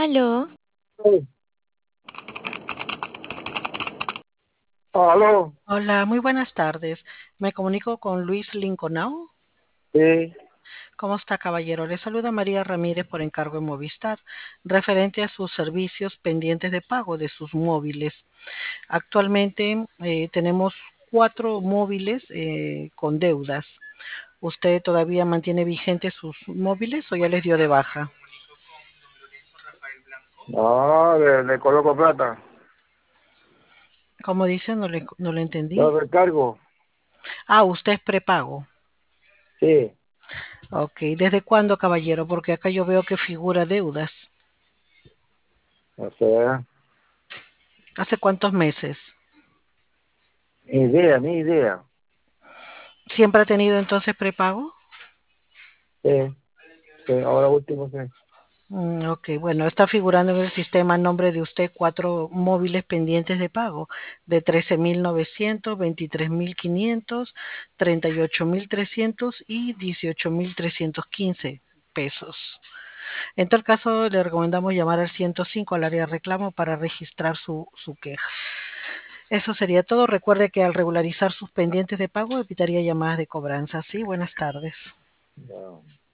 Aló, Sí. Aló, hola, muy buenas tardes. Me comunico con Luis Linconao. sí, ¿Cómo está, caballero? Le saluda María Ramírez por encargo de Movistar, referente a sus servicios pendientes de pago de sus móviles. Actualmente tenemos 4 móviles con deudas. ¿Usted todavía mantiene vigentes sus móviles o ya les dio de baja? no, le coloco plata, ¿Cómo dice? No le entendí. lo recargo, Ah, usted es prepago. sí, Ok, ¿desde cuándo, caballero? Porque acá yo veo que figura deudas. o sea, ¿Hace cuántos meses? ni idea, ¿Siempre ha tenido entonces prepago? sí, sí, ahora último, sí, Ok, bueno, está figurando en el sistema a nombre de usted 4 móviles pendientes de pago de 13.900, 23.500, 38.300 y 18.315 pesos. En tal caso, le recomendamos llamar al 105 al área de reclamo para registrar su queja. Eso sería todo. Recuerde que al regularizar sus pendientes de pago evitaría llamadas de cobranza. Sí, buenas tardes. no.